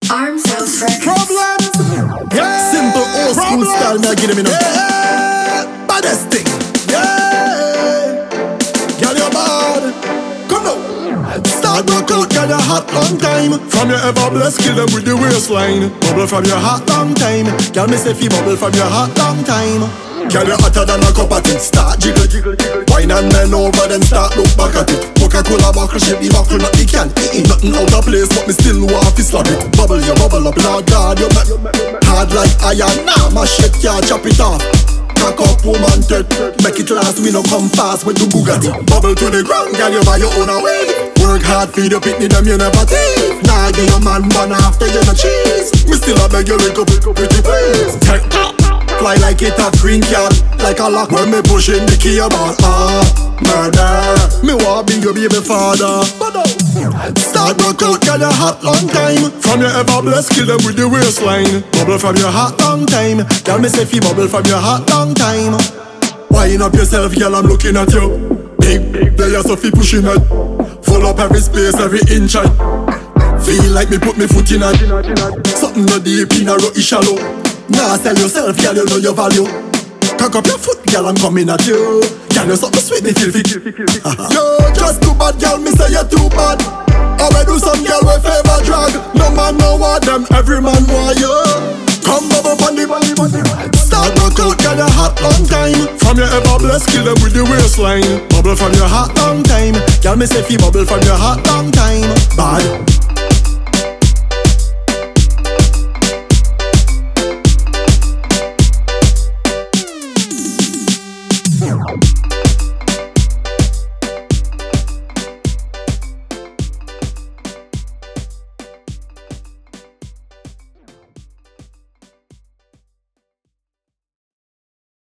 Arms House Records. Problems. Yeah. Simple old school style. Now get him in. Yeah. Baddest thing. Yeah. Girl, you're bad. Come now. Start rock out, girl, you're hot long time. From your ever blessed, kill them with the waistline. Bubble from your hot long time. Girl, me say fi bubble from your hot long time. Girl, you're hotter than a cup of tea. Start jiggle, jiggle, jiggle. Wine and bend over, then start look back at it. Coca-Cola buckle shape, the buckle not the can. Ain't nothing out of place, but me still want to slap it. Bubble, you bubble up, Lord God, you make hard like iron. Nah, my shit can't chop it off. Cock up, woman, make it last, we no come fast with the Bugatti. Bubble to the ground, girl, you buy your own away. Work hard, feed your pitney, them you never thief. Nah, give your man one after you no cheese. Me still a beg you, wake up, pretty please. Fly like it a green cat, like a lock when me pushing the key about. Murder, me want be your baby father. Start rock out, girl, your hot long time. From your ever blessed, kill them with the waistline. Bubble from your hot long time. Girl, me say fi bubble from your hot long time. Wind up yourself, girl, I'm looking at you. Big, there you so fi pushing it. Full up every space, every inch. Feel like me put me foot in it. Something no deep in a rocky shallow. Nah, sell yourself, girl, you know your value. Cock up your foot, girl, I'm coming at you. Girl, you something sweet, me feel fit. Yo, just too bad, girl, me say you're too bad. I will do some girl with favor drag. No man know what them, every man want you. Come bubble on the body. Start rock out, girl, your hot long time. From your ever blessed, kill them with the waistline. Bubble from your hot long time. Girl, me say fi bubble from your hot long time. Bad.